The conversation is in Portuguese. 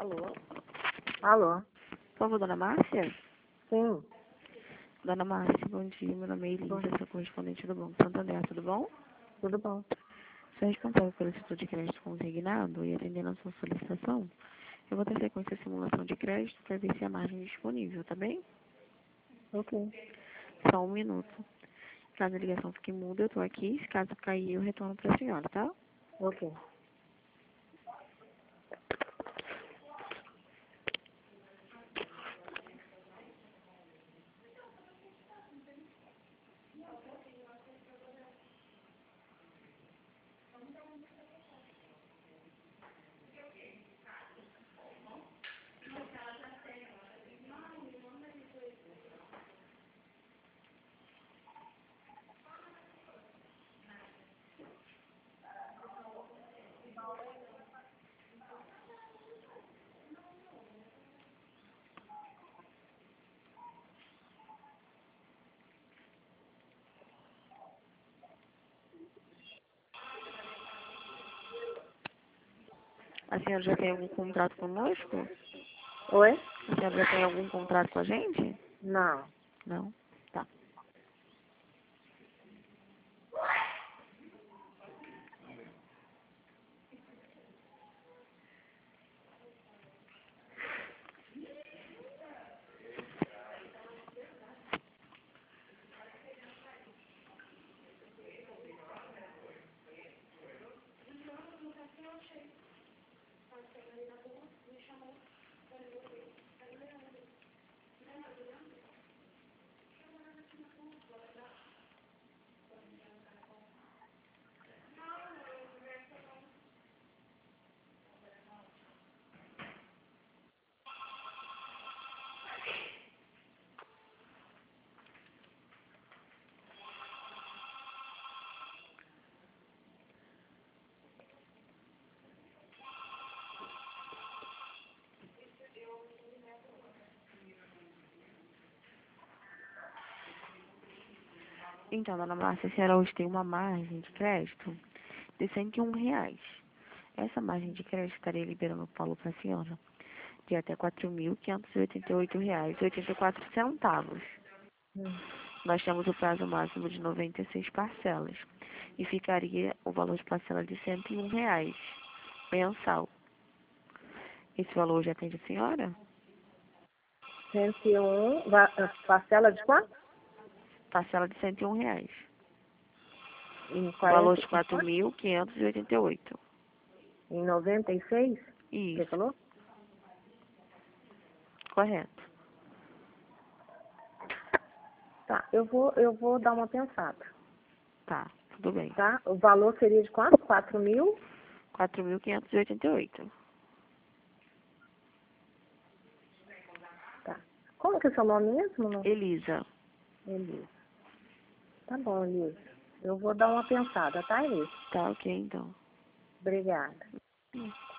Alô? Alô? Por favor, dona Márcia? Sim. Dona Márcia, bom dia. Meu nome é Elisa, sou correspondente do Banco Santander, tudo bom? Tudo bom? Sou responsável pelo Instituto de Crédito Consignado e atendendo a sua solicitação, eu vou dar sequência à simulação de crédito para ver se a margem é disponível, tá bem? Ok. Só um minuto. Caso a ligação fique muda, eu estou aqui. Se caso cair, eu retorno para a senhora, tá? Ok. A senhora já tem algum contrato conosco? Oi? A senhora já tem algum contrato com a gente? Não. Não? Tá. Então, dona Márcia, a senhora hoje tem uma margem de crédito de R$ 101. Essa margem de crédito estaria liberando o valor para a senhora de até R$ 4.588,84. Hum. Nós temos o prazo máximo de 96 parcelas e ficaria o valor de parcela de R$ 101 mensal. Esse valor já atende a senhora? 101. Parcela de quanto? Parcela de R$ 101. Em O valor de 40. 4.588. Em 96? Você Isso, falou? correto. Tá. Eu vou dar uma pensada. Tá, tudo bem. Tá? O valor seria de quanto? 4.000? 4.588. Tá. Como que é o seu nome mesmo? Não? Elisa. Elisa. Tá bom, Elisa. Eu vou dar uma pensada, tá, Elisa? Tá ok, então. Obrigada.